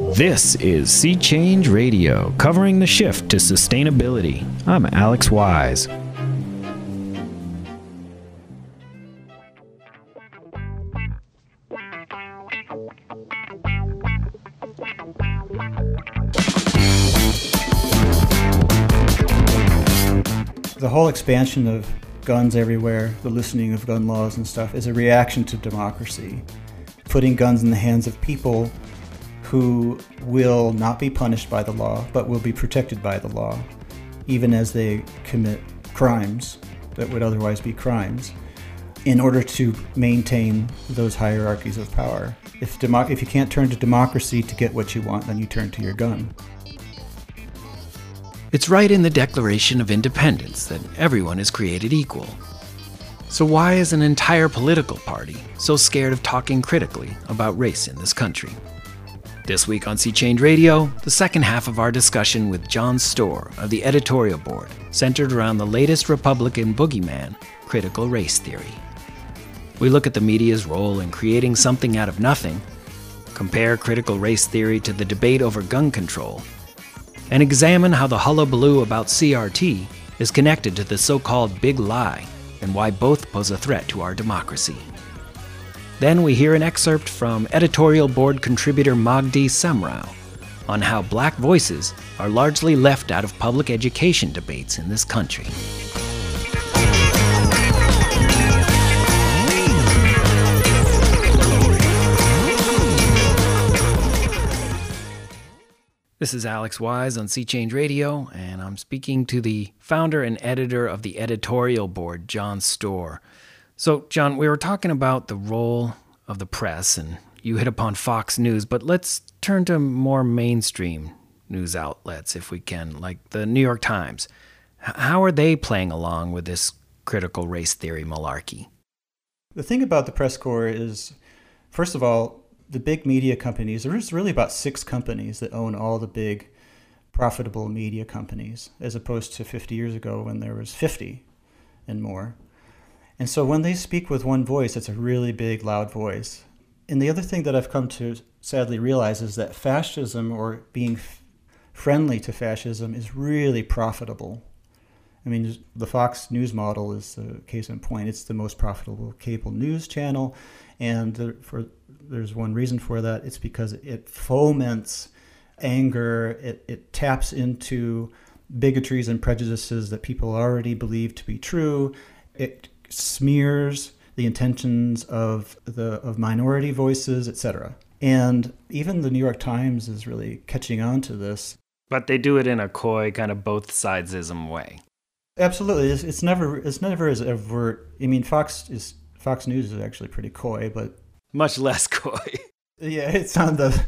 This is Sea Change Radio, covering the shift to sustainability. I'm Alex Wise. The whole expansion of guns everywhere, the loosening of gun laws and stuff, is a reaction to democracy, putting guns in the hands of people who will not be punished by the law, but will be protected by the law, even as they commit crimes that would otherwise be crimes, in order to maintain those hierarchies of power. If you can't turn to democracy to get what you want, then you turn to your gun. It's right in the Declaration of Independence that everyone is created equal. So why is an entire political party so scared of talking critically about race in this country? This week on Sea Change Radio, the second half of our discussion with John Storr of the editorial board, centered around the latest Republican boogeyman, critical race theory. We look at the media's role in creating something out of nothing, compare critical race theory to the debate over gun control, and examine how the hullabaloo about CRT is connected to the so-called big lie and why both pose a threat to our democracy. Then we hear an excerpt from editorial board contributor Magdi Samrau on how black voices are largely left out of public education debates in this country. This is Alex Wise on Sea Change Radio, and I'm speaking to the founder and editor of the editorial board, John Storr. So, John, we were talking about the role of the press, and you hit upon Fox News, but let's turn to more mainstream news outlets, if we can, like the New York Times. How are they playing along with this critical race theory malarkey? The thing about the press corps is, first of all, the big media companies, there's really about 6 companies that own all the big profitable media companies, as opposed to 50 years ago when there was 50 and more. And so when they speak with one voice, it's a really big, loud voice. And the other thing that I've come to sadly realize is that fascism, or being friendly to fascism, is really profitable. I mean, the Fox News model is the case in point. It's the most profitable cable news channel, and there's one reason for that. It's because it foments anger. It taps into bigotries and prejudices that people already believe to be true. It smears the intentions of minority voices, etc. And even the New York Times is really catching on to this. But they do it in a coy, kind of both sidesism way. Absolutely, it's never as overt. I mean, Fox News is actually pretty coy, but much less coy. Yeah, it's on the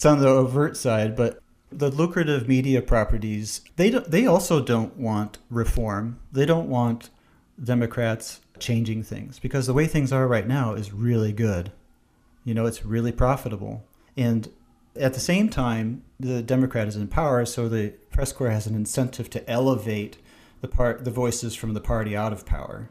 overt side, but the lucrative media properties, they also don't want reform. They don't want Democrats changing things, because the way things are right now is really good. You know, it's really profitable. And at the same time, the Democrat is in power, so the press corps has an incentive to elevate the voices from the party out of power.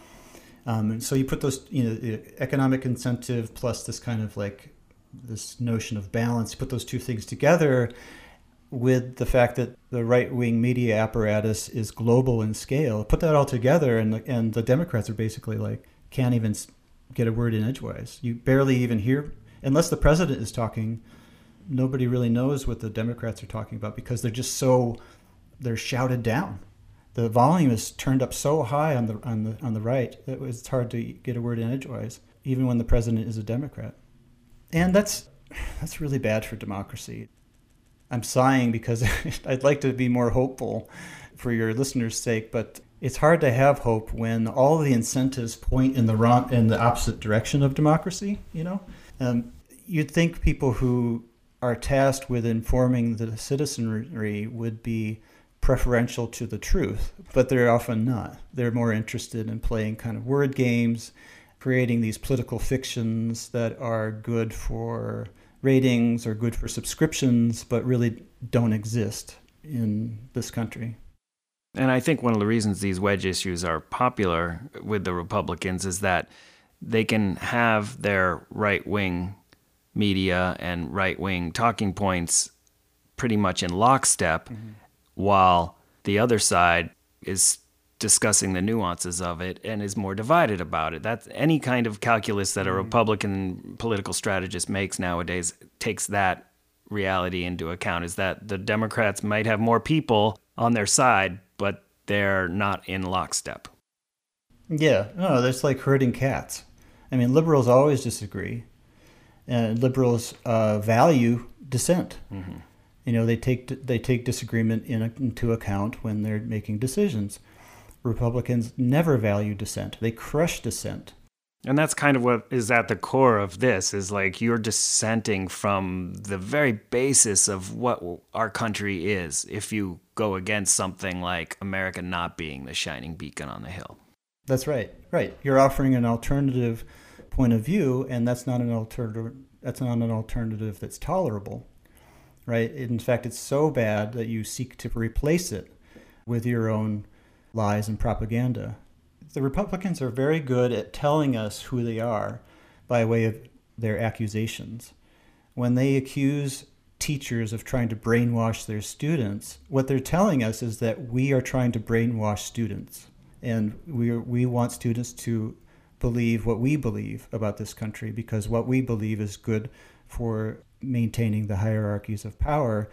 And so you put those, the economic incentive plus this kind of like this notion of balance, you put those two things together with the fact that the right-wing media apparatus is global in scale. Put that all together, and the Democrats are basically like, can't even get a word in edgewise. You barely even hear, unless the president is talking, nobody really knows what the Democrats are talking about, because they're shouted down. The volume is turned up so high on the right that it's hard to get a word in edgewise, even when the president is a Democrat. And that's really bad for democracy. I'm sighing because I'd like to be more hopeful for your listeners' sake, but it's hard to have hope when all the incentives point in the opposite direction of democracy. You'd think people who are tasked with informing the citizenry would be preferential to the truth, but they're often not. They're more interested in playing kind of word games, creating these political fictions that are good for ratings or good for subscriptions, but really don't exist in this country. And I think one of the reasons these wedge issues are popular with the Republicans is that they can have their right-wing media and right-wing talking points pretty much in lockstep, while the other side is discussing the nuances of it and is more divided about it. That's any kind of calculus that a Republican political strategist makes nowadays takes that reality into account, is that the Democrats might have more people on their side, but they're not in lockstep. Yeah, no, that's like herding cats. I mean, liberals always disagree, and liberals value dissent. You know, they take disagreement into account when they're making decisions. Republicans never value dissent. They crush dissent. And that's kind of what is at the core of this, is like you're dissenting from the very basis of what our country is if you go against something like America not being the shining beacon on the hill. That's right. Right. You're offering an alternative point of view, and that's not an alternative. That's not an alternative that's tolerable. Right. In fact, it's so bad that you seek to replace it with your own lies and propaganda. The Republicans are very good at telling us who they are by way of their accusations. When they accuse teachers of trying to brainwash their students, what they're telling us is that we are trying to brainwash students. And we want students to believe what we believe about this country, because what we believe is good for maintaining the hierarchies of power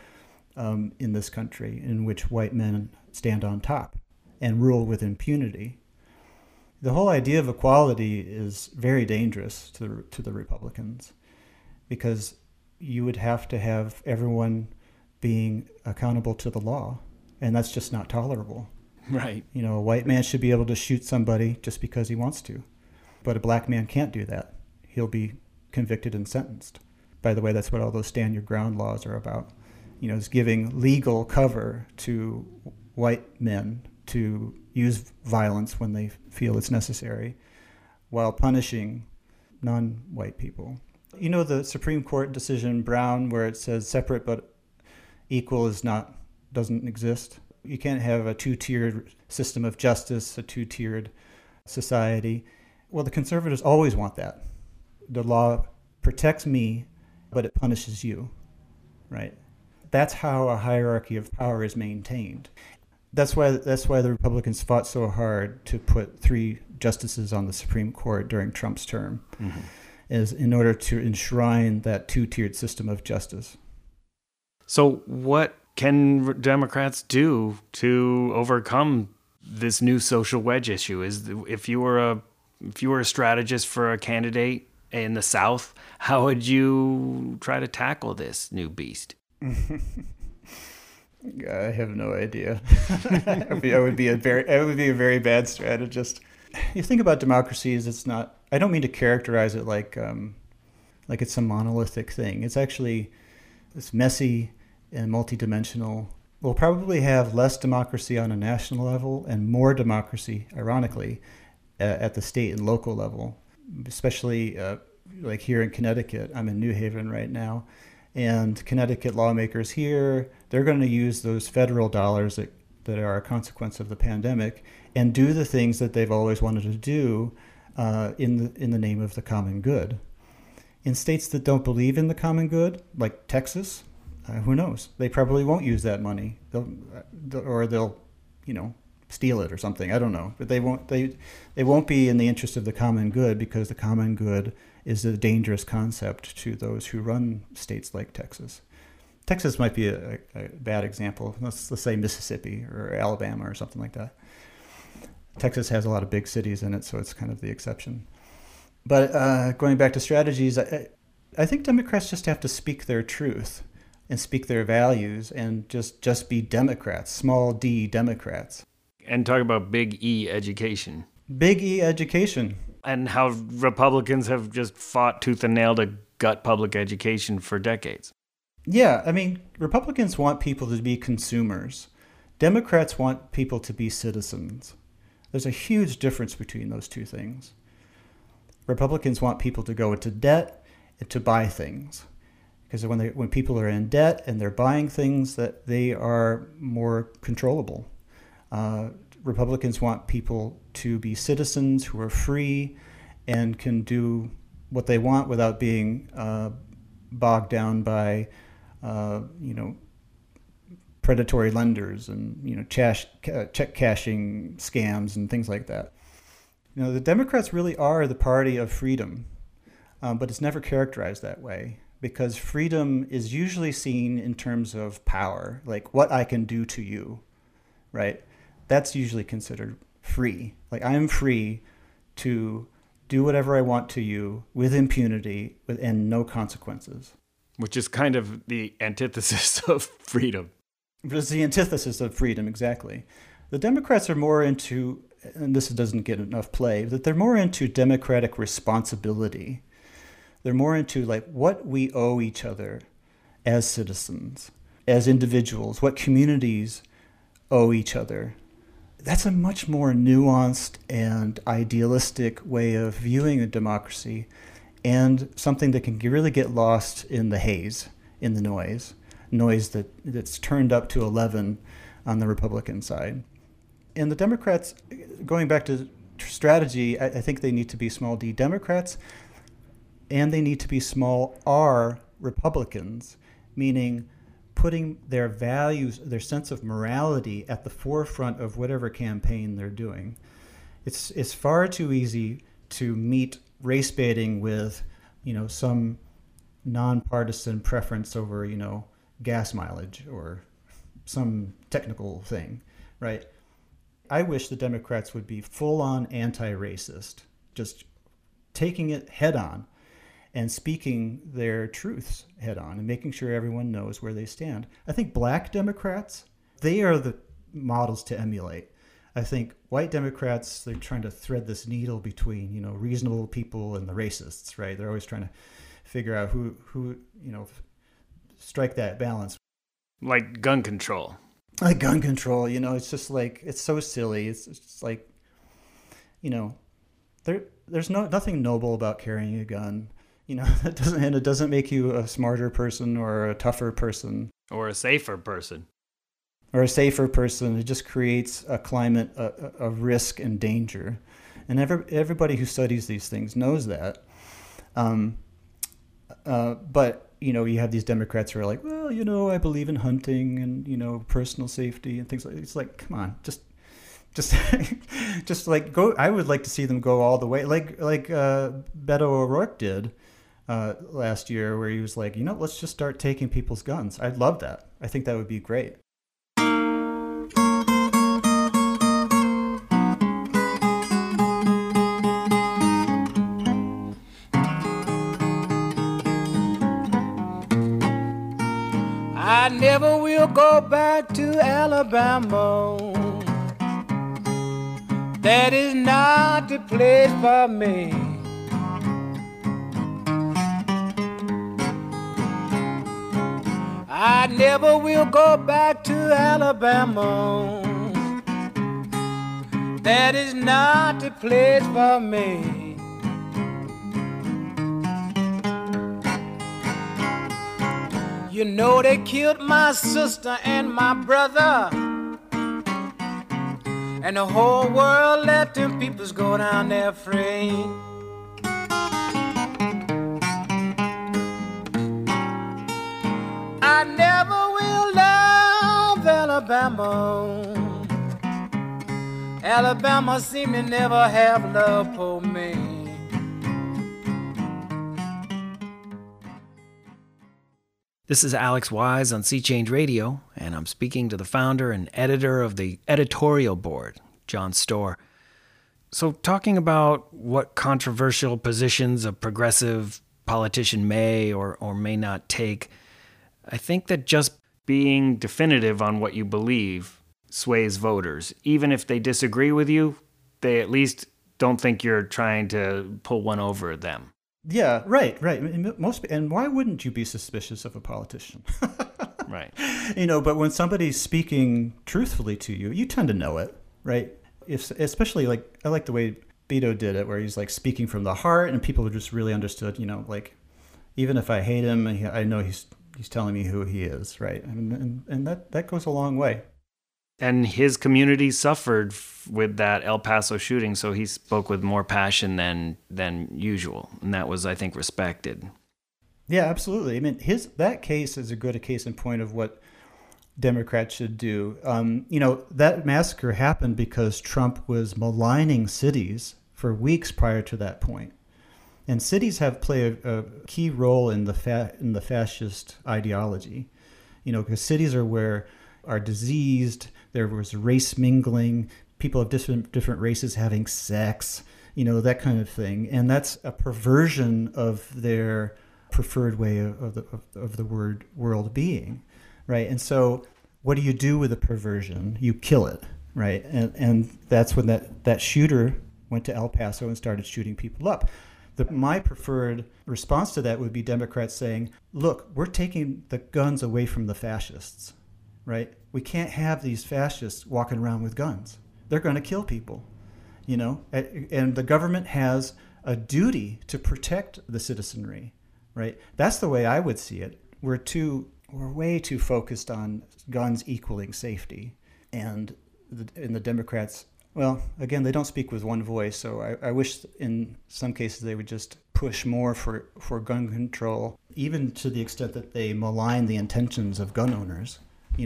in this country, in which white men stand on top and rule with impunity. The whole idea of equality is very dangerous to the Republicans, because you would have to have everyone being accountable to the law, and that's just not tolerable. Right. You know, a white man should be able to shoot somebody just because he wants to, but a black man can't do that. He'll be convicted and sentenced. By the way, that's what all those stand your ground laws are about. You know, it's giving legal cover to white men to use violence when they feel it's necessary, while punishing non-white people. You know, the Supreme Court decision, Brown, where it says separate but equal doesn't exist. You can't have a two-tiered system of justice, a two-tiered society. Well, the conservatives always want that. The law protects me, but it punishes you, right? That's how a hierarchy of power is maintained. That's why the Republicans fought so hard to put 3 justices on the Supreme Court during Trump's term, is in order to enshrine that two-tiered system of justice. So what can Democrats do to overcome this new social wedge issue? If you were a strategist for a candidate in the South, how would you try to tackle this new beast? I have no idea. I would be a very bad strategist. You think about democracies, it's not. I don't mean to characterize it like it's some monolithic thing. It's messy and multidimensional. We'll probably have less democracy on a national level and more democracy, ironically, at the state and local level. Especially like here in Connecticut. I'm in New Haven right now. And Connecticut lawmakers here, they're going to use those federal dollars that are a consequence of the pandemic and do the things that they've always wanted to do in the name of the common good. In states that don't believe in the common good, like Texas, who knows? They probably won't use that money. They'll steal it or something. I don't know. But they won't be in the interest of the common good, because the common good is a dangerous concept to those who run states like Texas. Texas might be a bad example. Let's say Mississippi or Alabama or something like that. Texas has a lot of big cities in it, so it's kind of the exception. But going back to strategies, I think Democrats just have to speak their truth and speak their values and just be Democrats, small d Democrats. And talk about big E education. Big E education. And how Republicans have just fought tooth and nail to gut public education for decades. Yeah, I mean, Republicans want people to be consumers. Democrats want people to be citizens. There's a huge difference between those two things. Republicans want people to go into debt and to buy things. Because when people are in debt and they're buying things, that they are more controllable. Republicans want people to be citizens who are free and can do what they want without being bogged down by, predatory lenders and, check cashing scams and things like that. The Democrats really are the party of freedom, but it's never characterized that way, because freedom is usually seen in terms of power, like what I can do to you, right? That's usually considered free. Like, I'm free to do whatever I want to you with impunity and no consequences. Which is kind of the antithesis of freedom. It's the antithesis of freedom, exactly. The Democrats are more into, and this doesn't get enough play, that they're more into democratic responsibility. They're more into like what we owe each other as citizens, as individuals, what communities owe each other. That's a much more nuanced and idealistic way of viewing a democracy, and something that can really get lost in the haze, in the noise that's turned up to 11 on the Republican side. And the Democrats, going back to strategy, I think they need to be small d Democrats, and they need to be small r Republicans, meaning putting their values, their sense of morality at the forefront of whatever campaign they're doing. It's far too easy to meet race baiting with, some nonpartisan preference over, gas mileage or some technical thing, right? I wish the Democrats would be full-on anti-racist, just taking it head on and speaking their truths head on and making sure everyone knows where they stand. I think black Democrats, they are the models to emulate. I think white Democrats, they're trying to thread this needle between, reasonable people and the racists, right? They're always trying to figure out who strike that balance. Like gun control. Like gun control, it's just like, it's so silly. It's just like, there's nothing noble about carrying a gun. It doesn't make you a smarter person or a tougher person. Or a safer person. It just creates a climate of risk and danger. And everybody who studies these things knows that. But, you have these Democrats who are like, well, I believe in hunting and, personal safety and things like that. It's like, come on, just like go. I would like to see them go all the way, like Beto O'Rourke did last year, where he was like, let's just start taking people's guns. I'd love that. I think that would be great. I never will go back to Alabama. That is not the place for me. I never will go back to Alabama. That is not the place for me. They killed my sister and my brother, and the whole world let them peoples go down there free. I never will love Alabama. Alabama seem to never have love for me. This is Alex Wise on Sea Change Radio, and I'm speaking to the founder and editor of the editorial board, John Storr. So talking about what controversial positions a progressive politician may or may not take, I think that just being definitive on what you believe sways voters. Even if they disagree with you, they at least don't think you're trying to pull one over them. Yeah, right. And why wouldn't you be suspicious of a politician? Right. But when somebody's speaking truthfully to you, you tend to know it, right? Especially I like the way Beto did it, where he's like speaking from the heart, and people just really understood, like even if I hate him, I know he's telling me who he is, right? And that goes a long way. And his community suffered with that El Paso shooting, so he spoke with more passion than usual, and that was, I think, respected. Yeah, absolutely. I mean, that case is a good case in point of what Democrats should do. That massacre happened because Trump was maligning cities for weeks prior to that point. And cities have played a key role in the fascist ideology, because cities are diseased. There was race mingling, people of different races having sex, that kind of thing. And that's a perversion of their preferred way of the world being, right? And so what do you do with a perversion? You kill it, right? And that's when that shooter went to El Paso and started shooting people up. My preferred response to that would be Democrats saying, look, we're taking the guns away from the fascists, right? We can't have these fascists walking around with guns. They're going to kill people, and the government has a duty to protect the citizenry, right? That's the way I would see it. We're way too focused on guns equaling safety. And the Democrats, well, again, they don't speak with one voice, so I wish in some cases they would just push more for gun control, even to the extent that they malign the intentions of gun owners.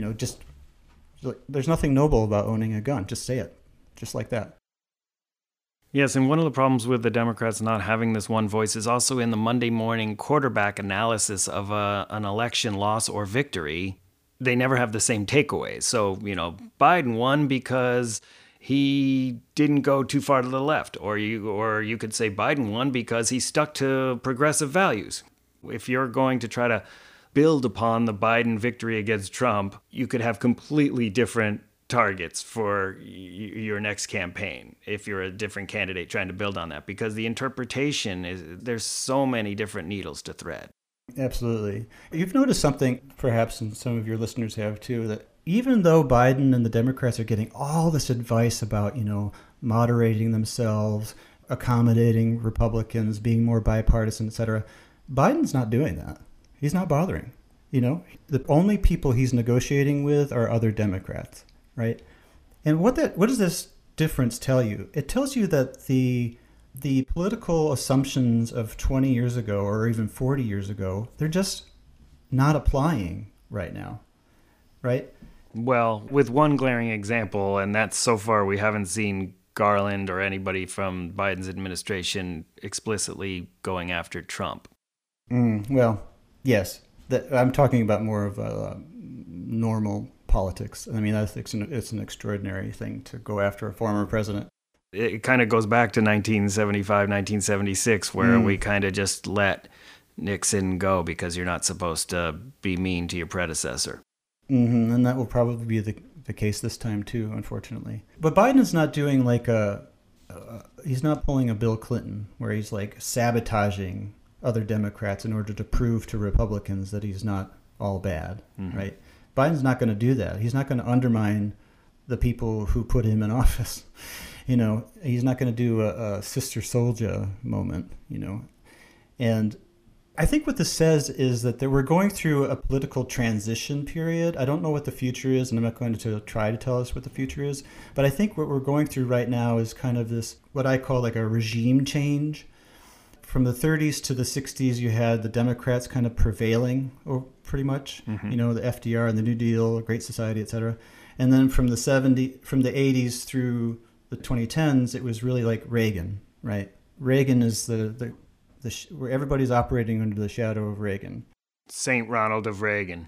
There's nothing noble about owning a gun. Just say it, just like that. Yes, and one of the problems with the Democrats not having this one voice is also in the Monday morning quarterback analysis of an election loss or victory. They never have the same takeaways. So, Biden won because he didn't go too far to the left, or you could say Biden won because he stuck to progressive values. If you're going to try to build upon the Biden victory against Trump, you could have completely different targets for your next campaign if you're a different candidate trying to build on that, because the interpretation there's so many different needles to thread. Absolutely. You've noticed something, perhaps, and some of your listeners have too, that even though Biden and the Democrats are getting all this advice about, moderating themselves, accommodating Republicans, being more bipartisan, etc., Biden's not doing that. He's not bothering. The only people he's negotiating with are other Democrats, right? And what does this difference tell you? It tells you that the political assumptions of 20 years ago or even 40 years ago, they're just not applying right now, right? Well, with one glaring example, and that's so far we haven't seen Garland or anybody from Biden's administration explicitly going after Trump. Well, yes. I'm talking about more of normal politics. I mean, I think it's an extraordinary thing to go after a former president. It kind of goes back to 1975, 1976, where we kind of just let Nixon go because you're not supposed to be mean to your predecessor. Mm-hmm. And that will probably be the case this time too, unfortunately. But Biden's not doing he's not pulling a Bill Clinton where he's like sabotaging other Democrats in order to prove to Republicans that he's not all bad, right? Biden's not going to do that. He's not going to undermine the people who put him in office. He's not going to do a Sister Souljah moment, And I think what this says is that we're going through a political transition period. I don't know what the future is, and I'm not going to try to tell us what the future is. But I think what we're going through right now is kind of this, what I call like a regime change. From the 30s to the 60s, you had the Democrats kind of prevailing, or pretty much, the FDR and the New Deal, Great Society, et cetera. And then from the 80s through the 2010s, it was really like Reagan, right? Reagan is where everybody's operating under the shadow of Reagan. Saint Ronald of Reagan.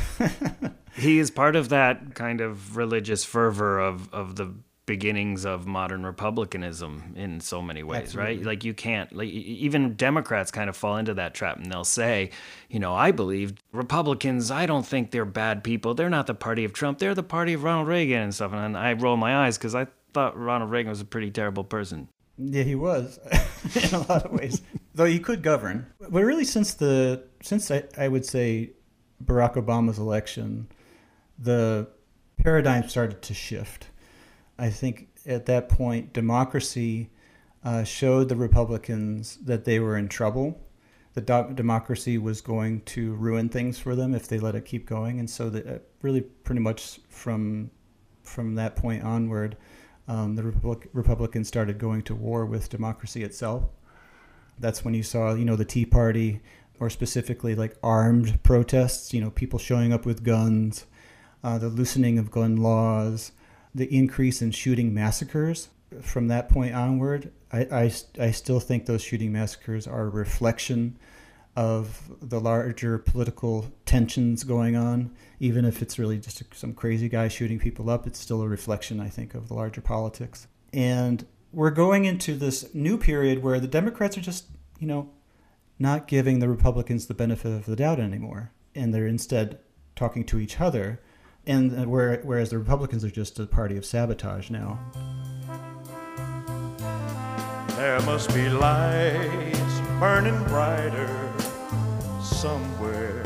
He is part of that kind of religious fervor of the beginnings of modern republicanism in so many ways. Absolutely. Right? Like you can't, even Democrats kind of fall into that trap, and they'll say, I believe Republicans, I don't think they're bad people. They're not the party of Trump. They're the party of Ronald Reagan and stuff. And I roll my eyes because I thought Ronald Reagan was a pretty terrible person. Yeah, he was in a lot of ways, though he could govern. But really, since I would say Barack Obama's election, the paradigm started to shift. I think at that point, democracy showed the Republicans that they were in trouble. The democracy was going to ruin things for them if they let it keep going. And so that really pretty much from that point onward, the Republicans started going to war with democracy itself. That's when you saw, the Tea Party or specifically like armed protests, people showing up with guns, the loosening of gun laws, the increase in shooting massacres. From that point onward, I still think those shooting massacres are a reflection of the larger political tensions going on. Even if it's really just some crazy guy shooting people up, it's still a reflection, I think, of the larger politics. And we're going into this new period where the Democrats are just, not giving the Republicans the benefit of the doubt anymore. And they're instead talking to each other. And whereas the Republicans are just a party of sabotage now. There must be lights burning brighter somewhere.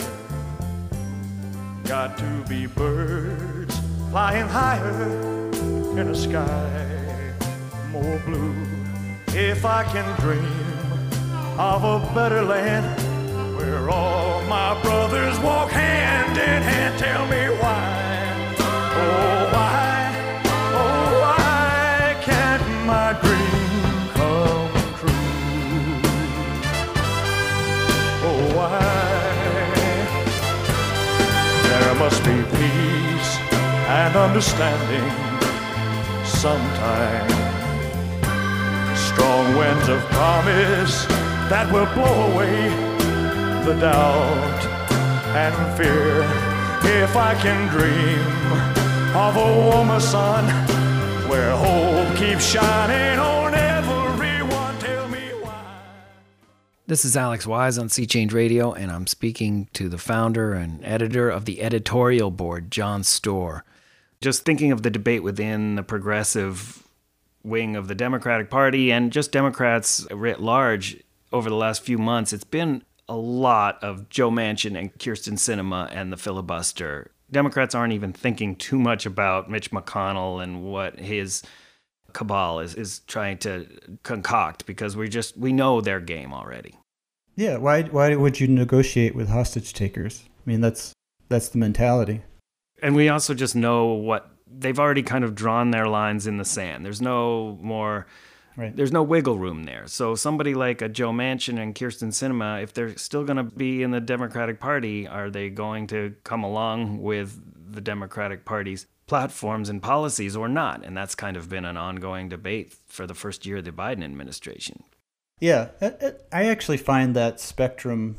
Got to be birds flying higher in a sky more blue. If I can dream of a better land where all my brothers walk hand in hand, tell me why, oh why can't my dream come true? Oh why? There must be peace and understanding sometime. Strong winds of promise that will blow away the doubt and fear. If I can dream of a warmer sun where hope keeps shining on everyone, tell me why. This is Alex Wise on Sea Change Radio, and I'm speaking to the founder and editor of the editorial board, Jon Steuer. Just thinking of the debate within the progressive wing of the Democratic Party and just Democrats writ large over the last few months, it's been a lot of Joe Manchin and Kyrsten Sinema and the filibuster. Democrats aren't even thinking too much about Mitch McConnell and what his cabal is trying to concoct, because we know their game already. Yeah, why would you negotiate with hostage takers? I mean, that's the mentality. And we also just know what they've already kind of drawn their lines in the sand. There's no more, right. There's no wiggle room there. So somebody like a Joe Manchin and Kyrsten Sinema, if they're still going to be in the Democratic Party, are they going to come along with the Democratic Party's platforms and policies or not? And that's kind of been an ongoing debate for the first year of the Biden administration. Yeah, I actually find that spectrum,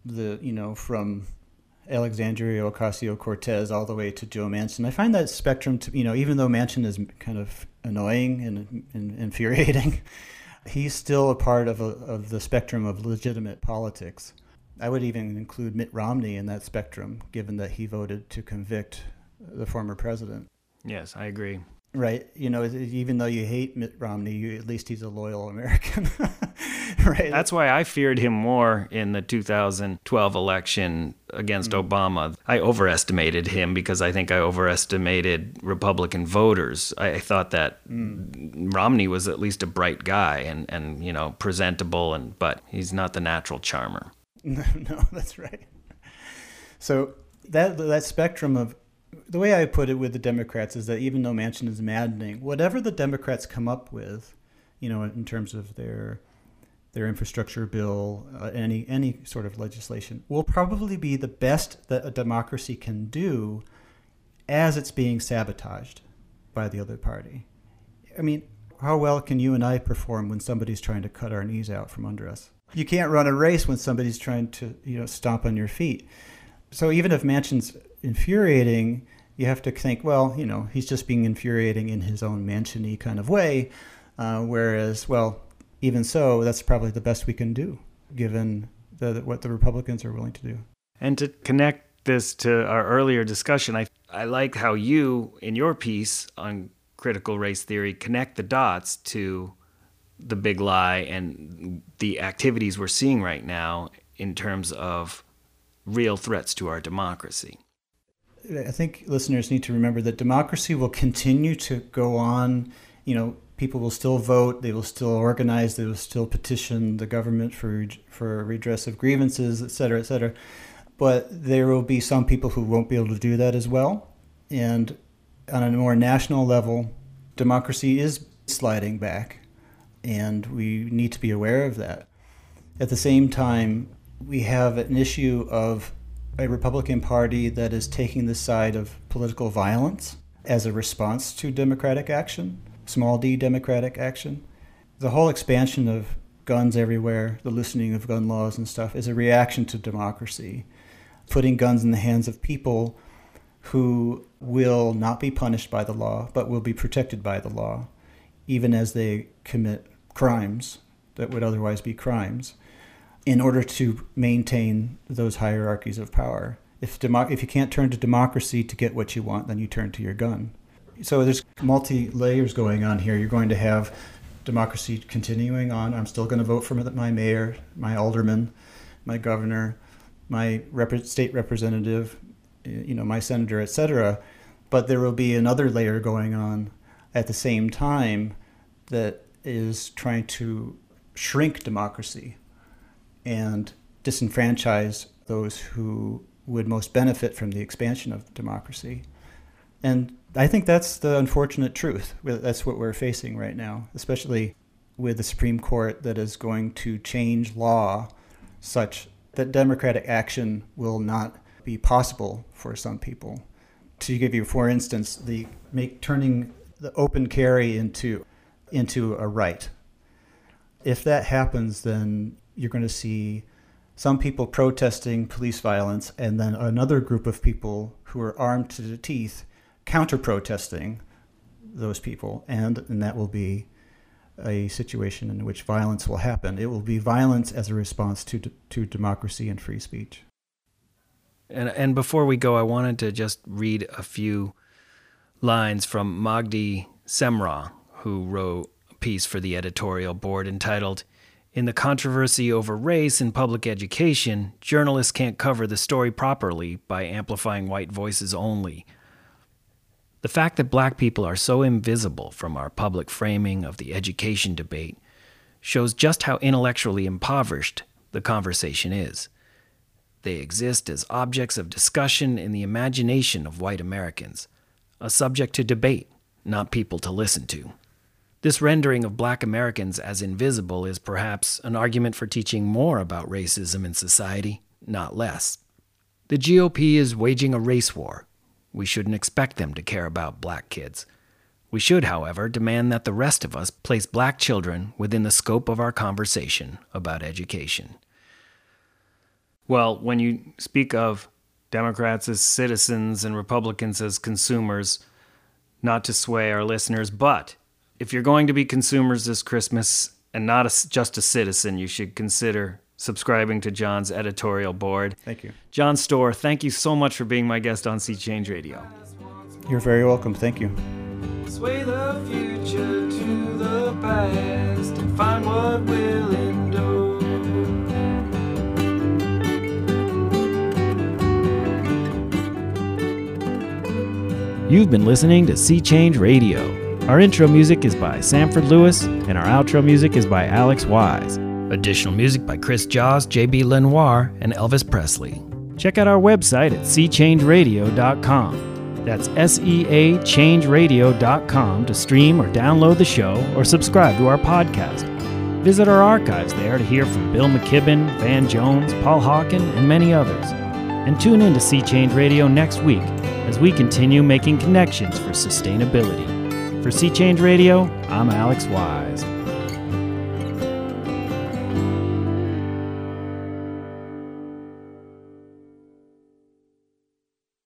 from Alexandria Ocasio-Cortez all the way to Joe Manchin, I find that spectrum to, even though Manchin is kind of annoying and infuriating, he's still a part of the spectrum of legitimate politics. I would even include Mitt Romney in that spectrum, given that he voted to convict the former president. Yes, I agree. Right. Even though you hate Mitt Romney, at least he's a loyal American. Right. That's why I feared him more in the 2012 election against Obama. I overestimated him because I think I overestimated Republican voters. I thought that Romney was at least a bright guy and presentable, but he's not the natural charmer. No, that's right. So that spectrum of, the way I put it with the Democrats is that even though Manchin is maddening, whatever the Democrats come up with, in terms of their infrastructure bill, any sort of legislation, will probably be the best that a democracy can do as it's being sabotaged by the other party. I mean, how well can you and I perform when somebody's trying to cut our knees out from under us? You can't run a race when somebody's trying to, stomp on your feet. So even if Manchin's infuriating, you have to think, well, he's just being infuriating in his own Manchin-y kind of way, whereas, well, even so, that's probably the best we can do, given what the Republicans are willing to do. And to connect this to our earlier discussion, I like how you, in your piece on critical race theory, connect the dots to the big lie and the activities we're seeing right now in terms of real threats to our democracy. I think listeners need to remember that democracy will continue to go on. People will still vote, they will still organize, they will still petition the government for redress of grievances, et cetera, et cetera. But there will be some people who won't be able to do that as well. And on a more national level, democracy is sliding back, and we need to be aware of that. At the same time, We have an issue of a Republican Party that is taking the side of political violence as a response to democratic action, small d democratic action. The whole expansion of guns everywhere, the loosening of gun laws and stuff, is a reaction to democracy, putting guns in the hands of people who will not be punished by the law, but will be protected by the law, even as they commit crimes that would otherwise be crimes, in order to maintain those hierarchies of power. If you can't turn to democracy to get what you want, then you turn to your gun. So there's multi-layers going on here. You're going to have democracy continuing on. I'm still going to vote for my mayor, my alderman, my governor, my state representative, my senator, etc. But there will be another layer going on at the same time that is trying to shrink democracy and disenfranchise those who would most benefit from the expansion of democracy. And I think that's the unfortunate truth. That's what we're facing right now, especially with the Supreme Court that is going to change law such that democratic action will not be possible for some people. To give you, for instance, turning the open carry into a right. If that happens, then you're going to see some people protesting police violence and then another group of people who are armed to the teeth counter-protesting those people, and that will be a situation in which violence will happen. It will be violence as a response to democracy and free speech. And before we go, I wanted to just read a few lines from Magdi Semra, who wrote a piece for the editorial board entitled, "In the controversy over race in public education, journalists can't cover the story properly by amplifying white voices only. The fact that black people are so invisible from our public framing of the education debate shows just how intellectually impoverished the conversation is. They exist as objects of discussion in the imagination of white Americans, a subject to debate, not people to listen to. This rendering of black Americans as invisible is perhaps an argument for teaching more about racism in society, not less. The GOP is waging a race war. We shouldn't expect them to care about black kids. We should, however, demand that the rest of us place black children within the scope of our conversation about education." Well, when you speak of Democrats as citizens and Republicans as consumers, not to sway our listeners, but if you're going to be consumers this Christmas and not just a citizen, you should consider subscribing to John's editorial board. Thank you. John Storr, thank you so much for being my guest on Sea Change Radio. You're very welcome. Thank you. Sway the future to the past and find what will endure. You've been listening to Sea Change Radio. Our intro music is by Sanford Lewis, and our outro music is by Alex Wise. Additional music by Chris Jaws, J.B. Lenoir, and Elvis Presley. Check out our website at seachangeradio.com. That's SEAchangeradio.com to stream or download the show or subscribe to our podcast. Visit our archives there to hear from Bill McKibben, Van Jones, Paul Hawken, and many others. And tune in to Sea Change Radio next week as we continue making connections for sustainability. For Sea Change Radio, I'm Alex Wise.